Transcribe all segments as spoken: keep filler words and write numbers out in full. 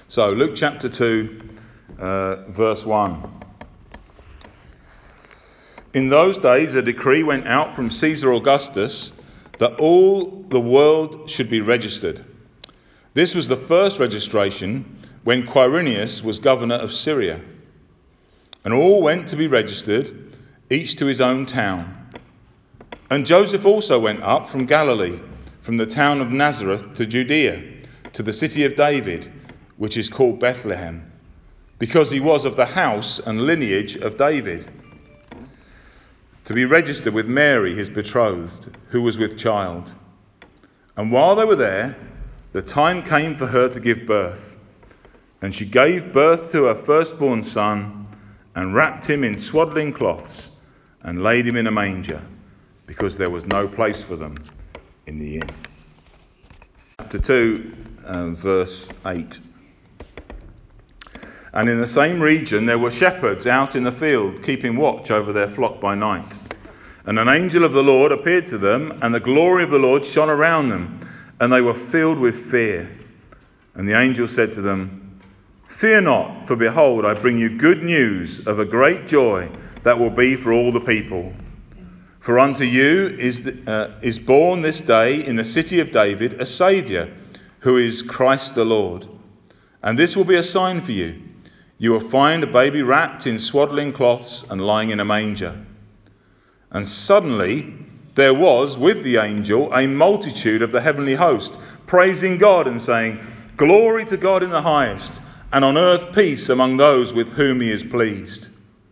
So, Luke chapter two, uh, verse one. In those days a decree went out from Caesar Augustus that all the world should be registered. This was the first registration when Quirinius was governor of Syria. And all went to be registered, each to his own town. And Joseph also went up from Galilee, from the town of Nazareth to Judea, to the city of David, which is called Bethlehem, because he was of the house and lineage of David, to be registered with Mary, his betrothed, who was with child. And while they were there, the time came for her to give birth. And she gave birth to her firstborn son, and wrapped him in swaddling cloths, and laid him in a manger, because there was no place for them in the inn. Chapter two, uh, verse eight. And in the same region there were shepherds out in the field, keeping watch over their flock by night. And an angel of the Lord appeared to them, and the glory of the Lord shone around them, and they were filled with fear. And the angel said to them, "Fear not, for behold, I bring you good news of a great joy that will be for all the people. For unto you is, the, uh, is born this day in the city of David a Saviour, who is Christ the Lord. And this will be a sign for you. You will find a baby wrapped in swaddling cloths and lying in a manger." And suddenly there was with the angel a multitude of the heavenly host, praising God and saying, "Glory to God in the highest, and on earth peace among those with whom he is pleased."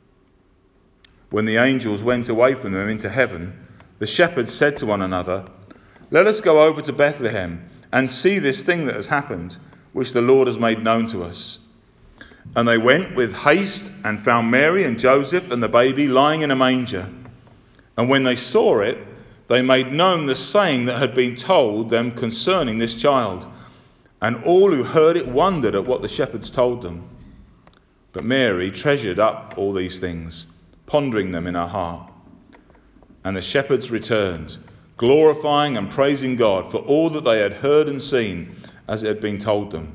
When the angels went away from them into heaven, the shepherds said to one another, "Let us go over to Bethlehem and see this thing that has happened, which the Lord has made known to us." And they went with haste and found Mary and Joseph and the baby lying in a manger. And when they saw it, they made known the saying that had been told them concerning this child. And all who heard it wondered at what the shepherds told them. But Mary treasured up all these things, pondering them in her heart. And the shepherds returned, glorifying and praising God for all that they had heard and seen as it had been told them.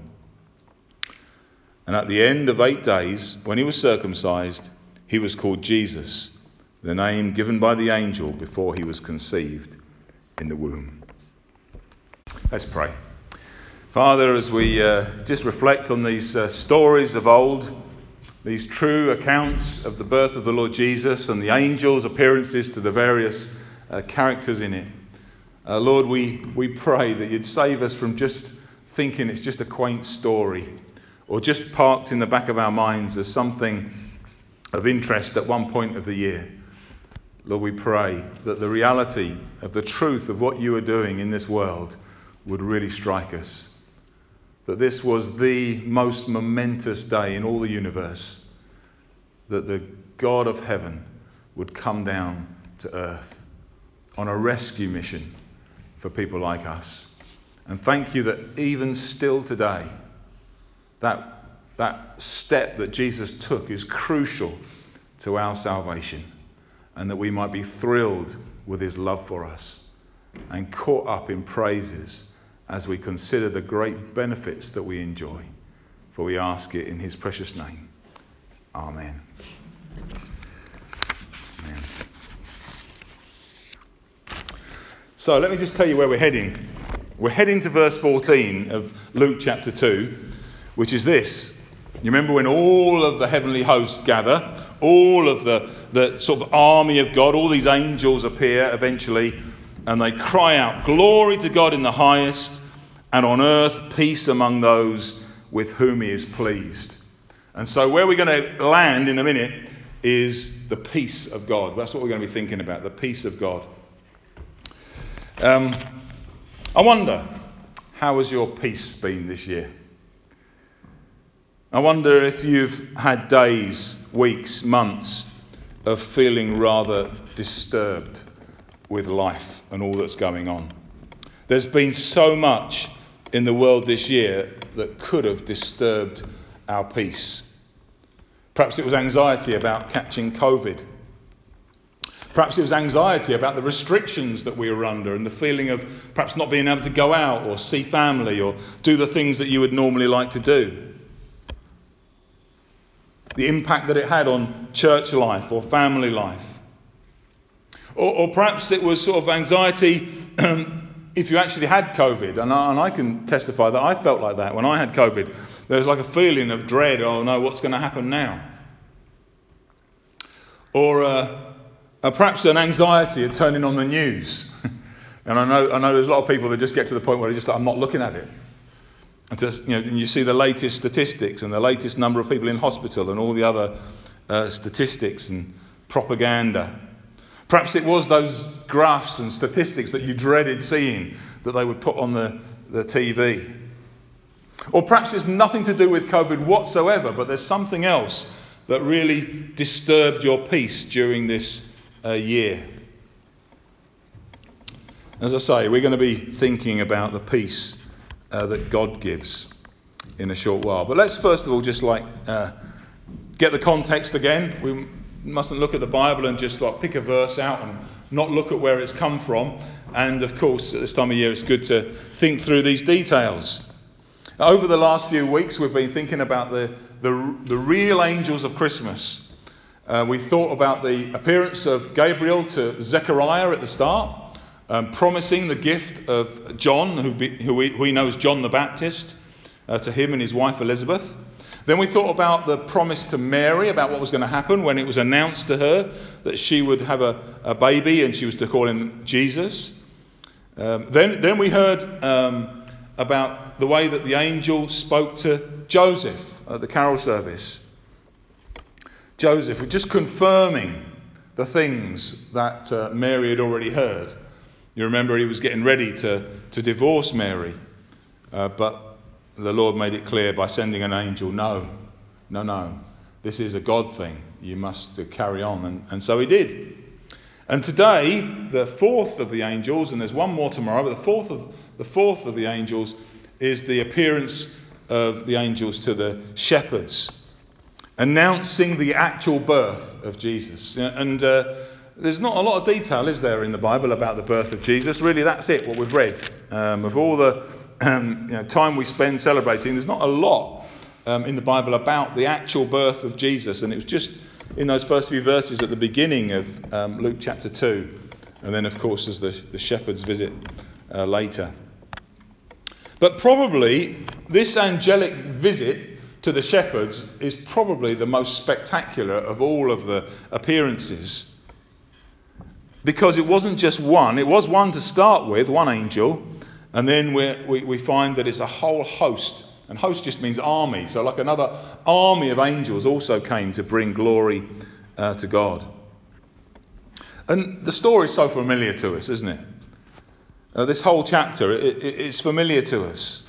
And at the end of eight days, when he was circumcised, he was called Jesus, the name given by the angel before he was conceived in the womb. Let's pray. Father, as we uh, just reflect on these uh, stories of old, these true accounts of the birth of the Lord Jesus and the angels' appearances to the various uh, characters in it, uh, Lord, we, we pray that you'd save us from just thinking it's just a quaint story, or just parked in the back of our minds as something of interest at one point of the year. Lord, we pray that the reality of the truth of what you are doing in this world would really strike us. That this was the most momentous day in all the universe. That the God of heaven would come down to earth on a rescue mission for people like us. And thank you that even still today, That, that step that Jesus took is crucial to our salvation, and that we might be thrilled with his love for us and caught up in praises as we consider the great benefits that we enjoy. For we ask it in his precious name. Amen. Amen. So let me just tell you where we're heading. We're heading to verse fourteen of Luke chapter two, which is this. You remember when all of the heavenly hosts gather, all of the, the sort of army of God, all these angels appear eventually, and they cry out, "Glory to God in the highest, and on earth peace among those with whom he is pleased." And so where we're going to land in a minute is the peace of God. That's what we're going to be thinking about, the peace of God. Um, I wonder, how has your peace been this year? I wonder if you've had days, weeks, months of feeling rather disturbed with life and all that's going on. There's been so much in the world this year that could have disturbed our peace. Perhaps it was anxiety about catching COVID. Perhaps it was anxiety about the restrictions that we were under and the feeling of perhaps not being able to go out or see family or do the things that you would normally like to do. the impact that it had on church life or family life. Or, or perhaps it was sort of anxiety um, if you actually had COVID. And I, and I can testify that I felt like that when I had COVID. There was like a feeling of dread. Oh no, what's going to happen now? Or uh, uh, perhaps an anxiety of turning on the news. And I know I know there's a lot of people that just get to the point where they're just like, I'm not looking at it. And just, you know, and you see the latest statistics and the latest number of people in hospital and all the other uh, statistics and propaganda. Perhaps it was those graphs and statistics that you dreaded seeing that they would put on the, the T V. Or perhaps it's nothing to do with COVID whatsoever, but there's something else that really disturbed your peace during this uh, year. As I say, we're going to be thinking about the peace uh, that God gives in a short while. But let's first of all just like uh, get the context again. We mustn't look at the Bible and just like pick a verse out and not look at where it's come from. And of course, at this time of year, it's good to think through these details. Over the last few weeks, we've been thinking about the, the, the real angels of Christmas. Uh, we thought about the appearance of Gabriel to Zechariah at the start, um, promising the gift of John, who, be, who, we, who we know as John the Baptist, uh, to him and his wife Elizabeth. Then we thought about the promise to Mary, about what was going to happen when it was announced to her that she would have a, a baby and she was to call him Jesus. Um, then, then we heard um, about the way that the angel spoke to Joseph at the carol service. Joseph, just confirming the things that uh, Mary had already heard. You remember he was getting ready to, to divorce Mary, uh, but the Lord made it clear by sending an angel, no, no, no, this is a God thing. You must uh, carry on. And, and so he did. And today, the fourth of the angels, and there's one more tomorrow, but the fourth of the fourth of the angels is the appearance of the angels to the shepherds, announcing the actual birth of Jesus. And uh, there's not a lot of detail, is there, in the Bible about the birth of Jesus? Really, that's it, what we've read. Um, of all the um, you know, time we spend celebrating, there's not a lot um, in the Bible about the actual birth of Jesus. And it was just in those first few verses at the beginning of um, Luke chapter two. And then, of course, as the, the shepherds visit uh, later. But probably this angelic visit to the shepherds is probably the most spectacular of all of the appearances. Because it wasn't just one. It was one to start with, one angel. And then we we, we find that it's a whole host. And host just means army. So like another army of angels also came to bring glory uh, to God. And the story is so familiar to us, isn't it? Uh, this whole chapter, it, it, it's familiar to us.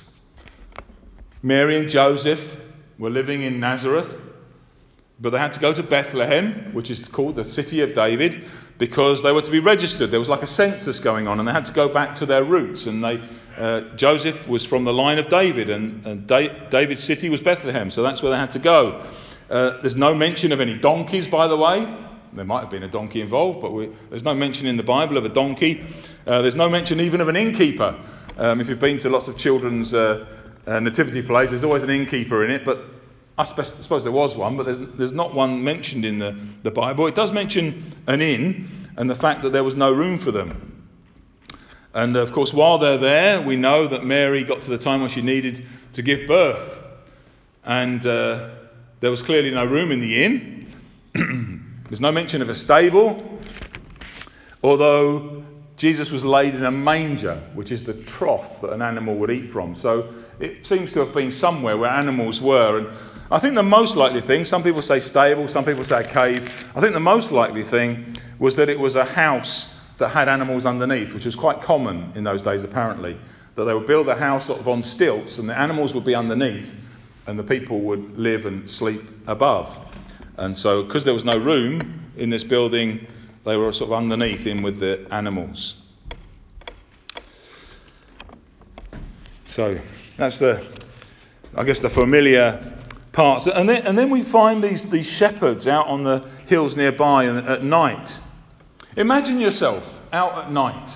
Mary and Joseph were living in Nazareth, but they had to go to Bethlehem, which is called the city of David, because they were to be registered. There was like a census going on, and they had to go back to their roots. And they, uh, Joseph was from the line of David, and, and da- David's city was Bethlehem, so that's where they had to go. Uh, there's no mention of any donkeys, by the way. There might have been a donkey involved, but we, there's no mention in the Bible of a donkey. Uh, there's no mention even of an innkeeper. Um, if you've been to lots of children's uh, uh, nativity plays, there's always an innkeeper in it, but I suppose there was one, but there's, there's not one mentioned in the, the Bible. It does mention an inn and the fact that there was no room for them. And of course, while they're there, we know that Mary got to the time when she needed to give birth. And uh, there was clearly no room in the inn. There's no mention of a stable, although Jesus was laid in a manger, which is the trough that an animal would eat from. So it seems to have been somewhere where animals were. And I think the most likely thing, some people say stable, some people say a cave. I think the most likely thing was that it was a house that had animals underneath, which was quite common in those days apparently. That they would build a house sort of on stilts and the animals would be underneath and the people would live and sleep above. And so, because there was no room in this building, they were sort of underneath in with the animals. So, that's the, I guess, the familiar parts. And then, and then we find these, these shepherds out on the hills nearby at night. Imagine yourself out at night,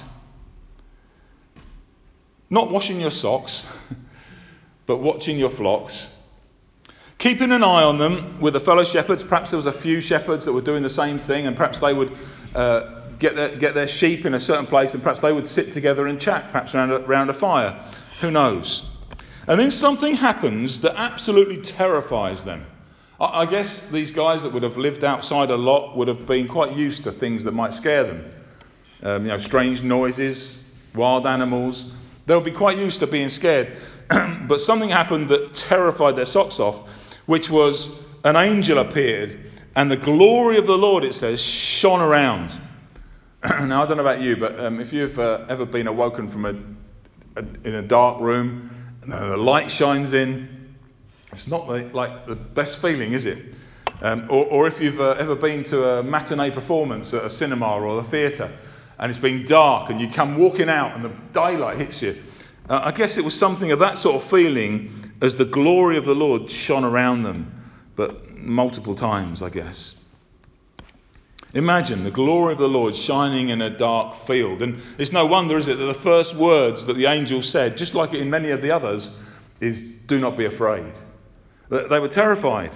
not washing your socks, but watching your flocks. keeping an eye on them with the fellow shepherds. Perhaps there was a few shepherds that were doing the same thing, and perhaps they would uh, get their, get their sheep in a certain place, and perhaps they would sit together and chat, perhaps around a, around a fire. Who knows? And then something happens that absolutely terrifies them. I, I guess these guys that would have lived outside a lot would have been quite used to things that might scare them. Um, you know, strange noises, wild animals. They'll be quite used to being scared. But something happened that terrified their socks off, which was an angel appeared, and the glory of the Lord, it says, shone around. Now, I don't know about you, but um, if you've uh, ever been awoken from a, a in a dark room, and the light shines in, it's not the, like the best feeling, is it? Um, or, or if you've uh, ever been to a matinee performance at a cinema or a theatre, and it's been dark, and you come walking out, and the daylight hits you. Uh, I guess it was something of that sort of feeling as the glory of the Lord shone around them, but multiple times, I guess. Imagine the glory of the Lord shining in a dark field. And it's no wonder, is it, that the first words that the angel said, just like in many of the others, is, "Do not be afraid." They were terrified.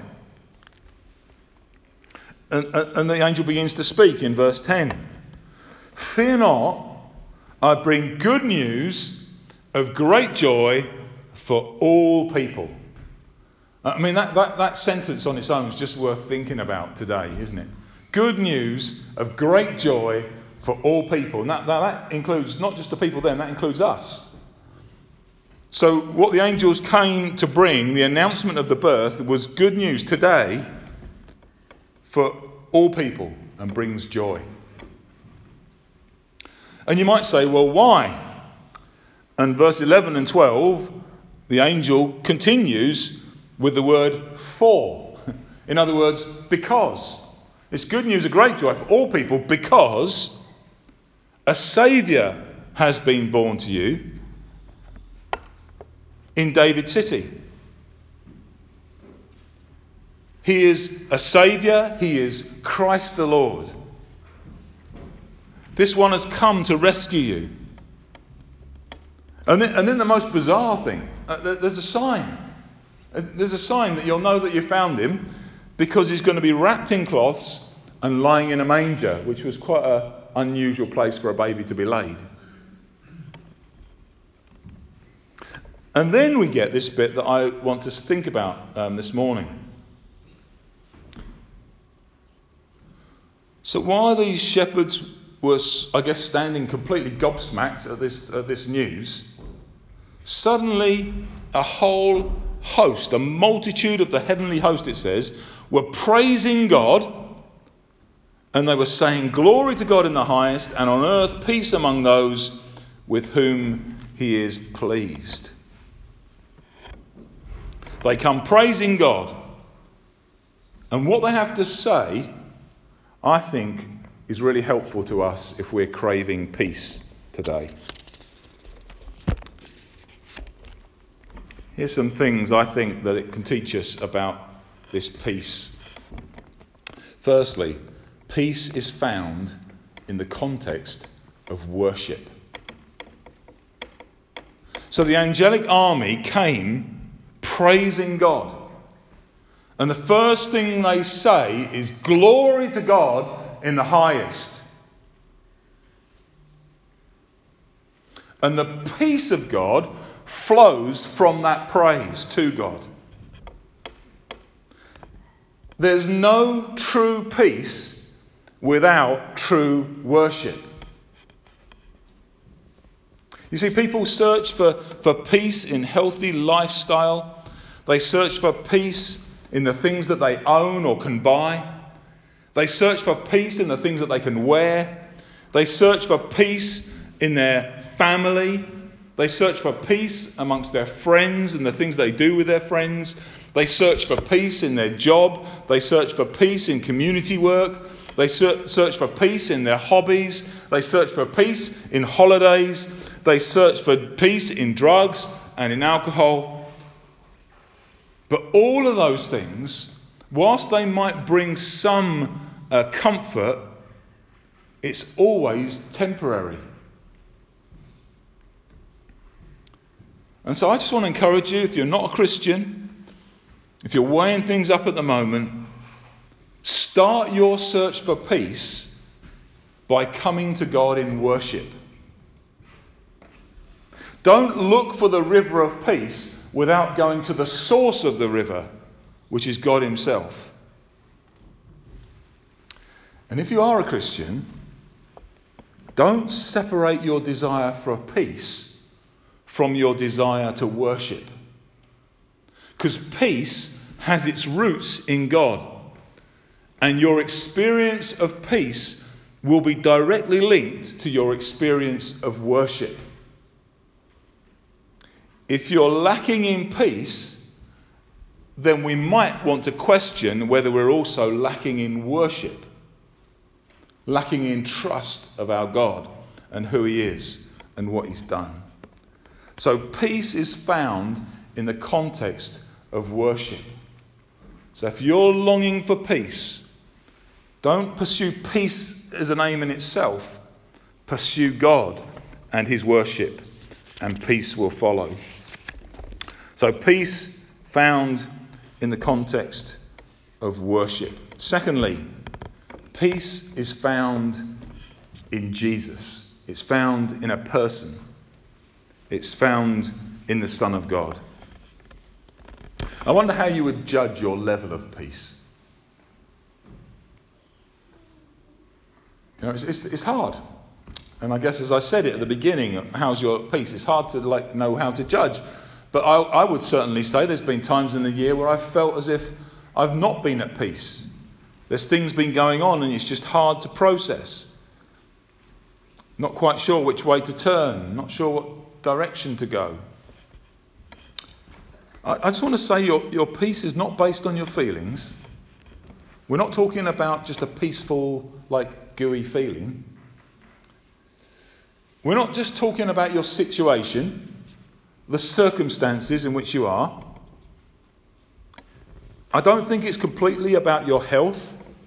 And, and the angel begins to speak in verse ten. "Fear not, I bring good news of great joy for all people." I mean, that, that, that sentence on its own is just worth thinking about today, isn't it? Good news of great joy for all people. And that, that, that includes not just the people then, that includes us. So what the angels came to bring, the announcement of the birth, was good news today for all people and brings joy. And you might say, well, why? And verse eleven and twelve, the angel continues with the word for. In other words, because. It's good news, a great joy for all people, because a Saviour has been born to you in David's city. He is a Saviour, he is Christ the Lord. This one has come to rescue you. And then, and then the most bizarre thing, uh, there's a sign. There's a sign that you'll know that you found him, because he's going to be wrapped in cloths and lying in a manger, which was quite an unusual place for a baby to be laid. And then we get this bit that I want us to think about um, this morning. So while these shepherds were, I guess, standing completely gobsmacked at this, at this news, suddenly a whole host, a multitude of the heavenly host, it says, were praising God, and they were saying, "Glory to God in the highest, and on earth peace among those with whom he is pleased." They come praising God. And what they have to say, I think, is really helpful to us if we're craving peace today. Here's some things I think that it can teach us about this peace. Firstly, peace is found in the context of worship. So the angelic army came praising God. And the first thing they say is, "Glory to God in the highest." And the peace of God flows from that praise to God. There's no true peace without true worship. You see, people search for, for peace in healthy lifestyle. They search for peace in the things that they own or can buy. They search for peace in the things that they can wear. They search for peace in their family. They search for peace amongst their friends and the things they do with their friends. They search for peace in their job. They search for peace in community work. They search for peace in their hobbies. They search for peace in holidays. They search for peace in drugs and in alcohol. But all of those things, whilst they might bring some uh, comfort, it's always temporary. And so I just want to encourage you, if you're not a Christian, if you're weighing things up at the moment, start your search for peace by coming to God in worship. Don't look for the river of peace without going to the source of the river, which is God himself. And if you are a Christian, don't separate your desire for peace from your desire to worship. Because peace has its roots in God. And your experience of peace will be directly linked to your experience of worship. If you're lacking in peace, then we might want to question whether we're also lacking in worship, lacking in trust of our God and who he is and what he's done. So peace is found in the context of worship. So if you're longing for peace, don't pursue peace as an aim in itself. Pursue God and his worship, and peace will follow. So peace found in the context of worship. Secondly, peace is found in Jesus. It's found in a person. It's found in the Son of God. I wonder how you would judge your level of peace. You know, it's, it's, it's hard. And I guess, as I said it at the beginning, how's your peace? It's hard to like know how to judge. But I, I would certainly say there's been times in the year where I've felt as if I've not been at peace. There's things been going on and it's just hard to process. Not quite sure which way to turn. Not sure what direction to go. I, I just want to say your, your peace is not based on your feelings. We're not talking about just a peaceful, like, gooey feeling. We're not just talking about your situation, the circumstances in which you are. I don't think it's completely about your health.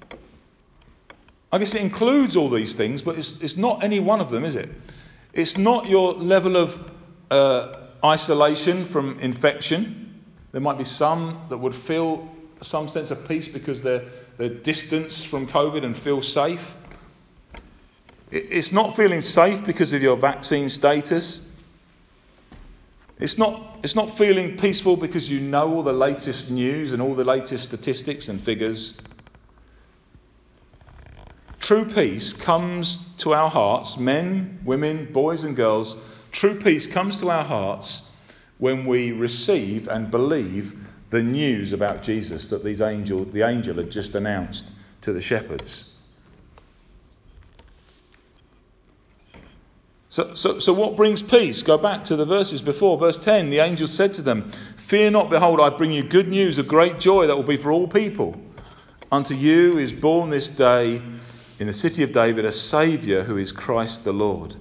I guess it includes all these things, but it's, it's not any one of them, is it? It's not your level of uh, isolation from infection. There might be some that would feel some sense of peace because they're, they're distanced from COVID and feel safe. It, it's not feeling safe because of your vaccine status. It's not, it's not feeling peaceful because you know all the latest news and all the latest statistics and figures. True peace comes to our hearts, men, women, boys and girls. True peace comes to our hearts when we receive and believe the news about Jesus that these angel, the angel had just announced to the shepherds. So, so, so what brings peace? Go back to the verses before. Verse ten, the angel said to them, "Fear not, behold, I bring you good news of great joy that will be for all people. Unto you is born this day in the city of David a Saviour who is Christ the Lord."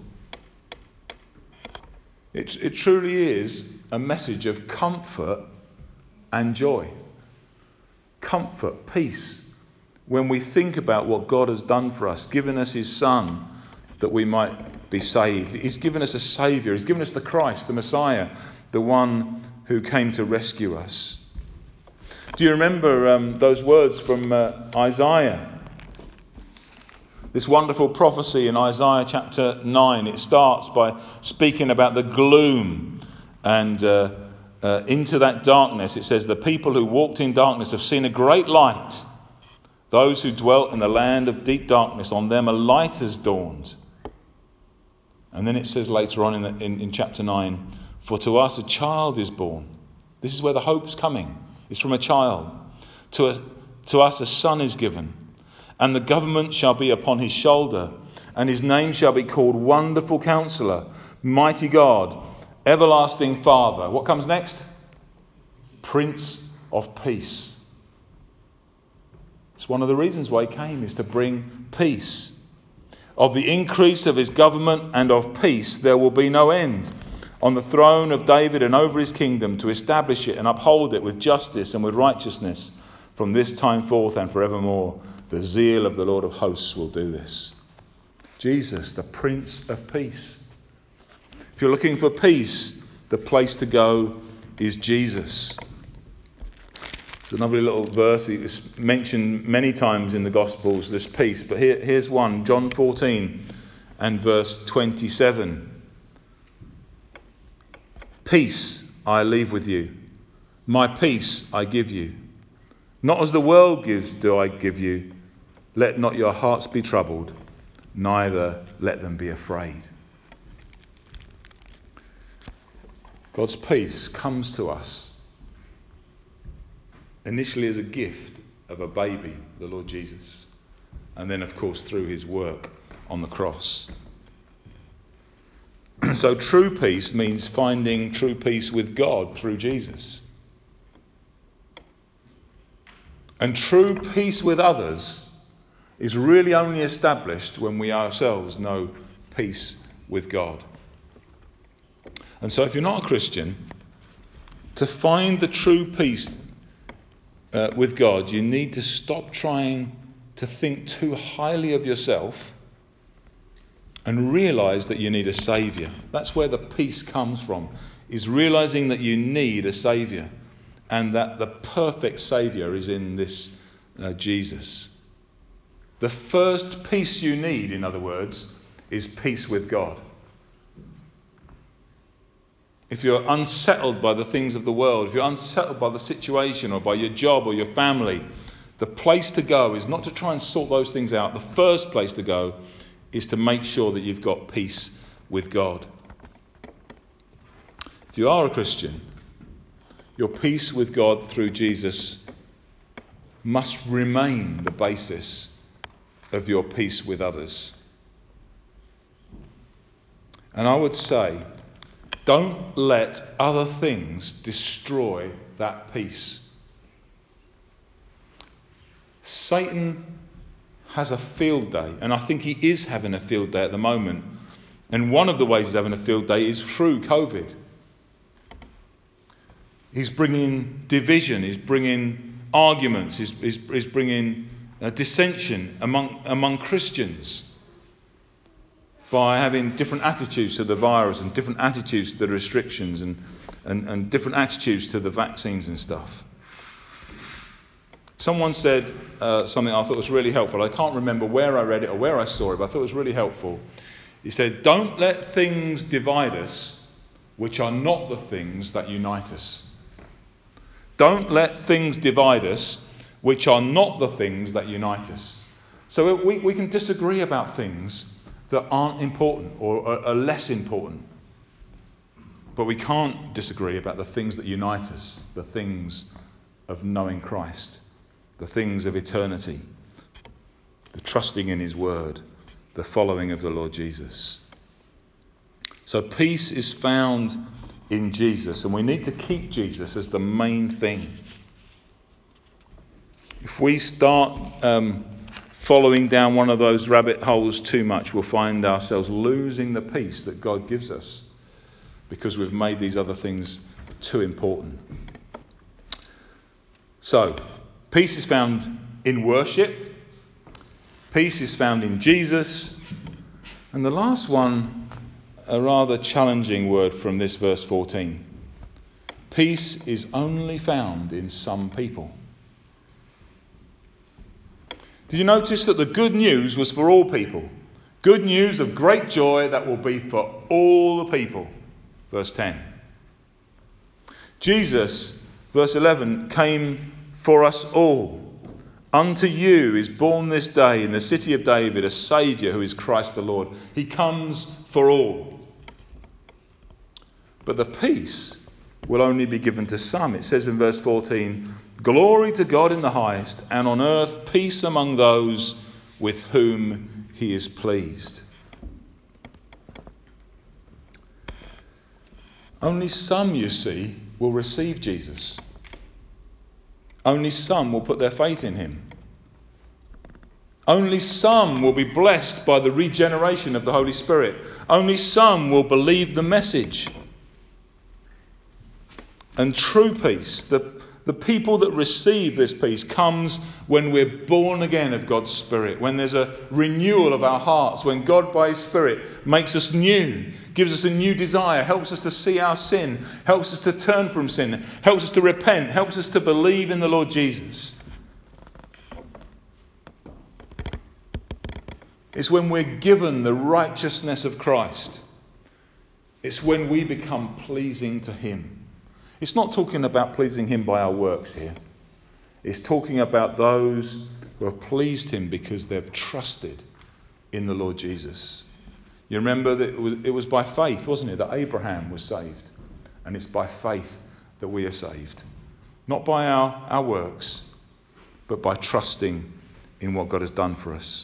It, it truly is a message of comfort and joy. Comfort, peace, when we think about what God has done for us, given us his Son that we might be saved. He's given us a Saviour. He's given us the Christ, the Messiah, the one who came to rescue us. Do you remember um, those words from uh, Isaiah? This wonderful prophecy in Isaiah chapter nine. It starts by speaking about the gloom and uh, uh, into that darkness. It says, "The people who walked in darkness have seen a great light. Those who dwelt in the land of deep darkness, on them a light has dawned." And then it says later on in, the, in, in chapter nine, "For to us a child is born." This is where the hope's coming. It's from a child. To, a, to us a son is given, and the government shall be upon his shoulder, and his name shall be called Wonderful Counselor, Mighty God, Everlasting Father. What comes next? Prince of Peace. It's one of the reasons why he came, is to bring peace. Of the increase of his government and of peace there will be no end, on the throne of David and over his kingdom, to establish it and uphold it with justice and with righteousness from this time forth and forevermore. The zeal of the Lord of hosts will do this. Jesus, the Prince of Peace. If you're looking for peace, the place to go is Jesus. It's another little verse. It's mentioned many times in the Gospels, this peace. But here, here's one, John fourteen and verse twenty-seven. Peace I leave with you. My peace I give you. Not as the world gives do I give you. Let not your hearts be troubled, neither let them be afraid. God's peace comes to us initially as a gift of a baby, the Lord Jesus, and then of course through his work on the cross. So true peace means finding true peace with God through Jesus. And true peace with others is really only established when we ourselves know peace with God. And so if you're not a Christian, to find the true peace uh, with God, you need to stop trying to think too highly of yourself and realise that you need a saviour. That's where the peace comes from, is realising that you need a saviour and that the perfect saviour is in this uh, Jesus. The first peace you need, in other words, is peace with God. If you're unsettled by the things of the world, if you're unsettled by the situation or by your job or your family, the place to go is not to try and sort those things out. The first place to go is to make sure that you've got peace with God. If you are a Christian, your peace with God through Jesus must remain the basis of your peace with others. And I would say, don't let other things destroy that peace. Satan has a field day, and I think he is having a field day at the moment. And one of the ways he's having a field day is through COVID. He's bringing division, he's bringing arguments, he's, he's, he's bringing uh, dissension among, among Christians by having different attitudes to the virus and different attitudes to the restrictions and, and, and different attitudes to the vaccines and stuff. Someone said uh, something I thought was really helpful. I can't remember where I read it or where I saw it, but I thought it was really helpful. He said, don't let things divide us which are not the things that unite us. Don't let things divide us which are not the things that unite us. So we, we can disagree about things that aren't important or are, are less important. But we can't disagree about the things that unite us, the things of knowing Christ, the things of eternity, the trusting in his word, the following of the Lord Jesus. So peace is found in Jesus, and we need to keep Jesus as the main thing. If we start um, following down one of those rabbit holes too much, we'll find ourselves losing the peace that God gives us because we've made these other things too important. So, peace is found in worship. Peace is found in Jesus. And the last one, a rather challenging word from this verse fourteen. Peace is only found in some people. Did you notice that the good news was for all people? Good news of great joy that will be for all the people. Verse ten. Jesus, verse eleven, came for us all. Unto you is born this day in the city of David a Saviour who is Christ the Lord. He comes for all. But the peace will only be given to some. It says in verse fourteen, glory to God in the highest, and on earth peace among those with whom he is pleased. Only some, you see, will receive Jesus. Only some will put their faith in him. Only some will be blessed by the regeneration of the Holy Spirit. Only some will believe the message. And true peace, the, the The people that receive this peace comes when we're born again of God's Spirit, when there's a renewal of our hearts, when God by His Spirit makes us new, gives us a new desire, helps us to see our sin, helps us to turn from sin, helps us to repent, helps us to believe in the Lord Jesus. It's when we're given the righteousness of Christ. It's when we become pleasing to Him. It's not talking about pleasing Him by our works here. It's talking about those who have pleased Him because they've trusted in the Lord Jesus. You remember that it was, it was by faith, wasn't it, that Abraham was saved. And it's by faith that we are saved. Not by our, our works, but by trusting in what God has done for us.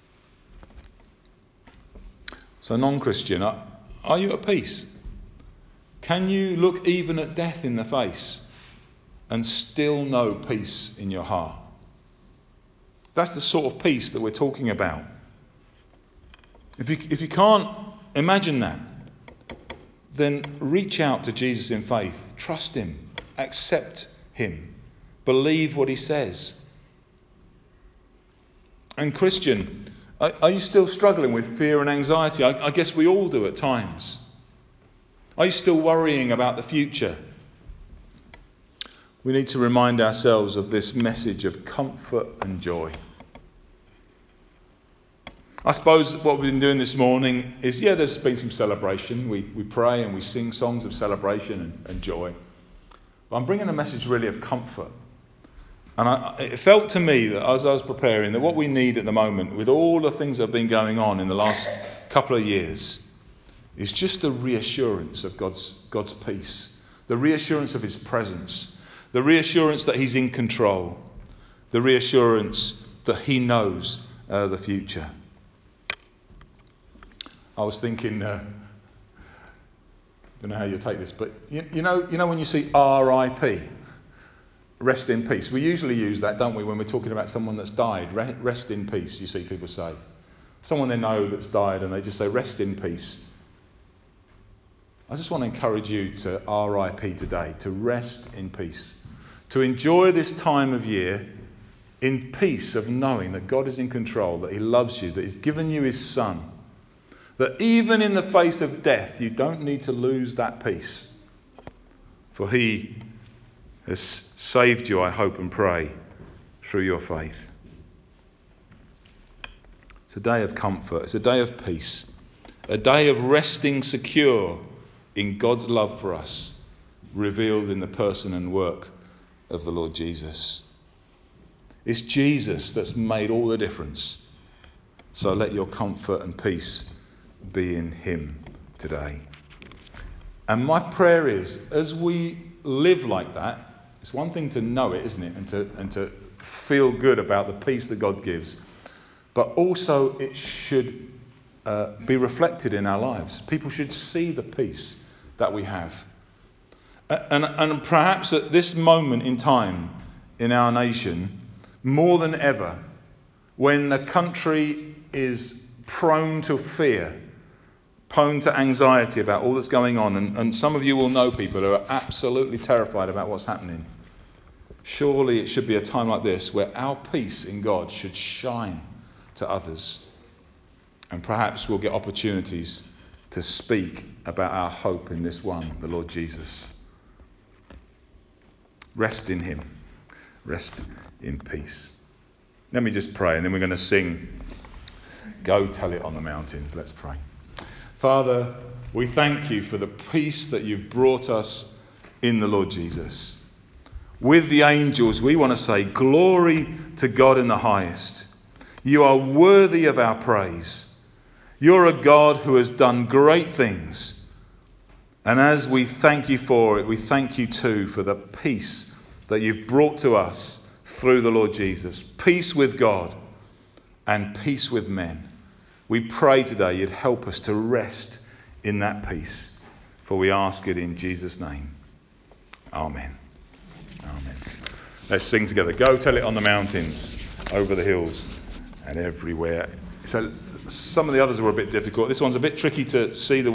So non-Christian, are, are you at peace? Can you look even at death in the face and still know peace in your heart? That's the sort of peace that we're talking about. If you, if you can't imagine that, then reach out to Jesus in faith. Trust Him. Accept Him. Believe what He says. And Christian, are, are you still struggling with fear and anxiety? I, I guess we all do at times. Are you still worrying about the future? We need to remind ourselves of this message of comfort and joy. I suppose what we've been doing this morning is, yeah, there's been some celebration. We we pray and we sing songs of celebration and, and joy. But I'm bringing a message really of comfort. And I, it felt to me that as I was preparing, that what we need at the moment, with all the things that have been going on in the last couple of years, is just the reassurance of God's God's peace, the reassurance of His presence, the reassurance that He's in control, the reassurance that He knows uh, the future. I was thinking, uh, I don't know how you take this, but you, you know, you know when you see R I P, rest in peace. We usually use that, don't we, when we're talking about someone that's died. Rest in peace. You see people say, someone they know that's died, and they just say, rest in peace. I just want to encourage you to R I P today, to rest in peace, to enjoy this time of year in peace of knowing that God is in control, that He loves you, that He's given you His Son, that even in the face of death, you don't need to lose that peace, for He has saved you, I hope and pray, through your faith. It's a day of comfort, it's a day of peace, a day of resting secure in God's love for us, revealed in the person and work of the Lord Jesus. It's Jesus that's made all the difference. So let your comfort and peace be in Him today. And my prayer is, as we live like that, it's one thing to know it, isn't it? And to, and to feel good about the peace that God gives. But also it should uh, be reflected in our lives. People should see the peace that we have. And, and perhaps at this moment in time in our nation, more than ever, when the country is prone to fear, prone to anxiety about all that's going on, and, and some of you will know people who are absolutely terrified about what's happening. Surely it should be a time like this where our peace in God should shine to others. And perhaps we'll get opportunities to speak about our hope in this one, the Lord Jesus. Rest in Him. Rest in peace. Let me just pray, and then we're going to sing Go Tell It on the Mountains. Let's pray. Father, we thank You for the peace that You've brought us in the Lord Jesus. With the angels, we want to say, glory to God in the highest. You are worthy of our praise. You're a God who has done great things. And as we thank You for it, we thank You too for the peace that You've brought to us through the Lord Jesus. Peace with God and peace with men. We pray today You'd help us to rest in that peace. For we ask it in Jesus' name. Amen. Amen. Let's sing together. Go tell it on the mountains, over the hills and everywhere. So some of the others were a bit difficult. This one's a bit tricky to see the